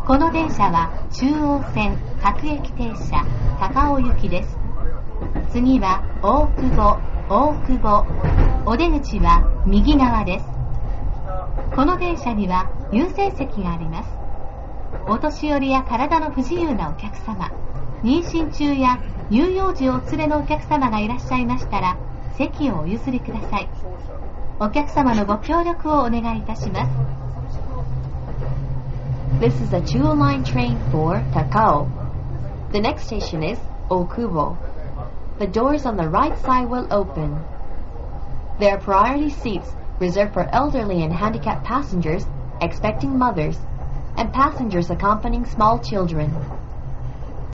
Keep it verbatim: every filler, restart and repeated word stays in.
この電車は中央線各駅停車高尾行きです。次は大久保、大久保。お出口は右側です。この電車には優先席があります。お年寄りや体の不自由なお客様、妊娠中や乳幼児をお連れのお客様がいらっしゃいましたら席をお譲りください。お客様のご協力をお願いいたします。 This is a two-line train for Takao. The next station is Okubo. The doors on the right side will open. There are priority seats reserved for elderly and handicapped passengers, expecting mothers, and passengers accompanying small children.